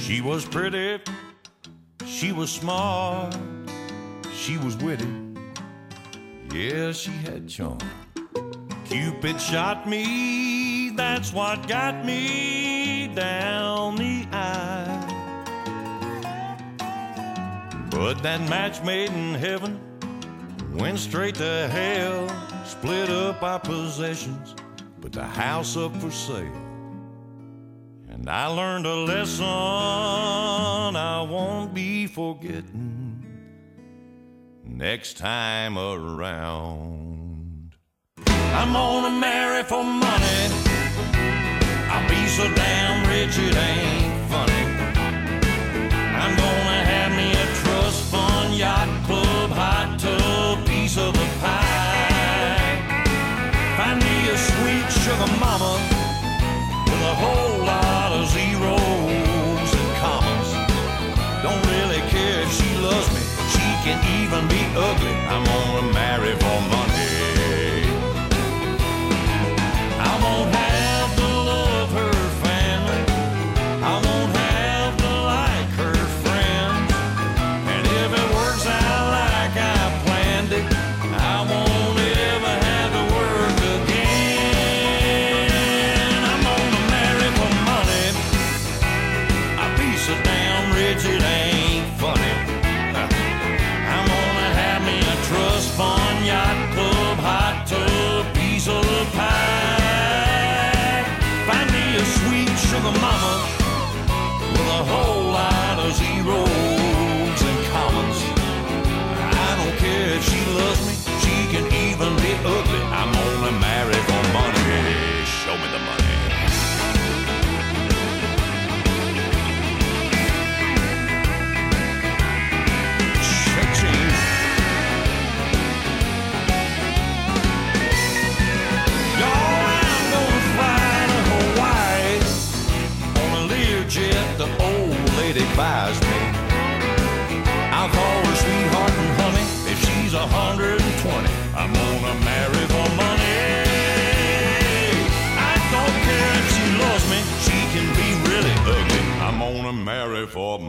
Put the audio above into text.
She was pretty, she was smart, she was witty, yeah, she had charm. Cupid shot me, that's what got me down the aisle. But that match made in heaven went straight to hell, split up our possessions, put the house up for sale. And I learned a lesson I won't be forgetting next time around. I'm gonna marry for money, I'll be so damn rich it ain't funny. I'm gonna have me a trust fund, yacht club, hot tub, piece of the pie. Find me a sweet sugar mama with a whole lot of zeros and commas. Don't really care if she loves me, she can even be ugly. I'm gonna marry for money. I won't have to love her family, I won't have to like her friends, and if it works out like I planned it, I won't ever have to work again. I'm gonna marry for money, I'll be so damn rich it ain't funny. I'm gonna have me a trust fund, yacht club, hot tub, piece of the pie. Find me a sweet sugar mama with a whole lot of zeros and commas. I don't care if she loves me, she can even be ugly. I'm gonna marry for money. Show me the money. Cha-ching. Y'all, I'm gonna fly to Hawaii on a Learjet the old lady buys me. I'll call her sweetheart and honey if she's 120. I'm gonna marry for money. I don't care if she loves me, she can be really ugly. I'm gonna marry for